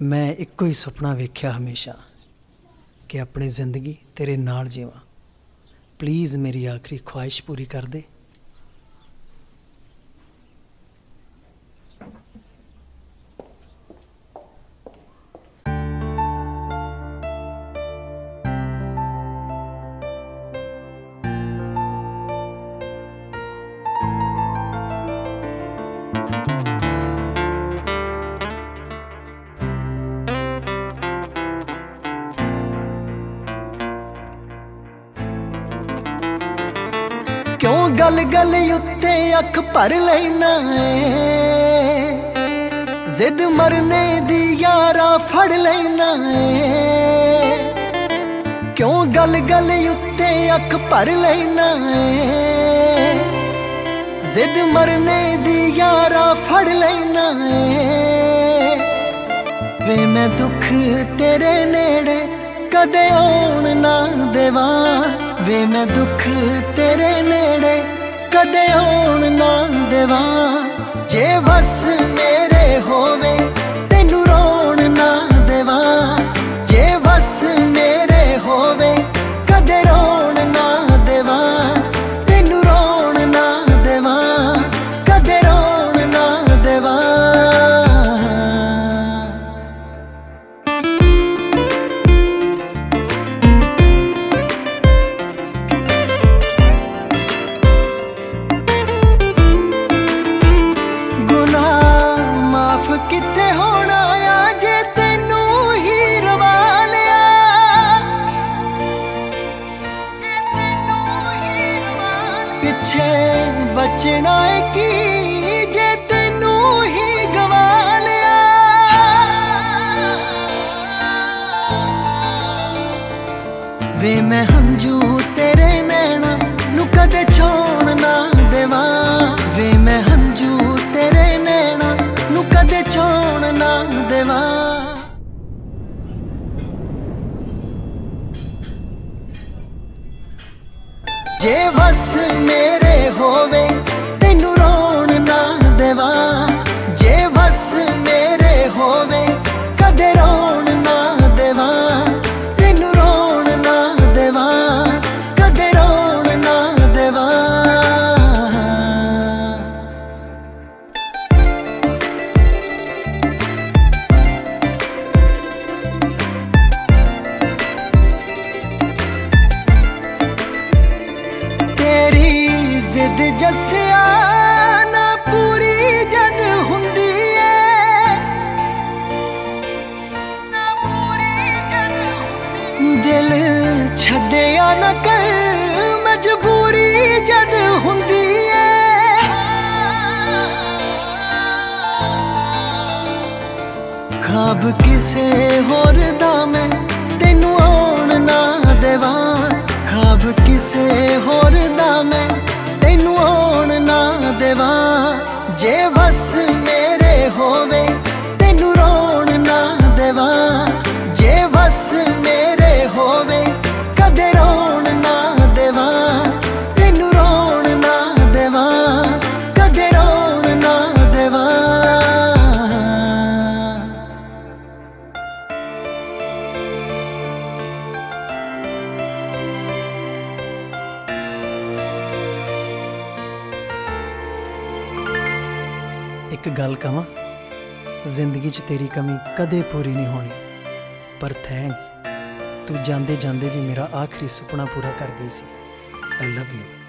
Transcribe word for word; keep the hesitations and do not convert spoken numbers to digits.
मैं इक्को ही सुपना वेख्या हमेशा कि अपनी जिंदगी तेरे नाल जीवां। प्लीज़ मेरी आखिरी ख्वाहिश पूरी कर दे। क्यों गल गल उत्ते अख भर लेना है, जिद मरने दी यारा फड़ लेना है। क्यों गल गल उत्ते अख भर लेना है, जिद मरने दी यारा फड़ लेना है। वे मैं दुख तेरे नेड़े कदे आउण ना देवां, वे मैं दुख तेरे नेड़े कदे आउण ना देवां। जे बस मेरे होवे तैनू रोण ना देवां, जे बस मेरे होवे कदे रोण ना देवां, तैनू रोण ना देवां, कदे रोण ना देवां। किथे होना आ जे तेनू ही रवा लिया, जे तेनू ही रवा लिया। पिछे बचना है की जे तेनू ही गवा लिया। वे मैं हंजू तेरे नैना नू कदे छोड़ ना देवां, वे मैं हंजू तेरे नैना नू कदे छोड़ ना देवां। जे बस मेरे होवे तैनू रोण ना देवां, जे बस मेरे होवे कदे रोण ना देवां, तैनू रोण ना देवां, कदे रोण ना देवां। जिद जस्या ना पूरी जद हुंदी है, ना पूरी जद हुंदी। दिल छड्डिया ना कर मजबूरी जद हुंदी है। ख्वाब किसे होर दा मैं तैनू आउण ना देवां, ख्वाब किसे होर दा मैं तैनू आउण ना देवां। जे बस मेरे होवे तैनू रोण ना देवां, जे बस मेरे होवे कदे रोण ना देवां, तैनू रोण ना देवां, कदे रोण ना देवां। एक गल कहां, जिंदगी च तेरी कमी कदे पूरी नहीं होनी, पर थैंक्स तू जांदे जांदे भी मेरा आखिरी सुपना पूरा कर गई सी। I love you.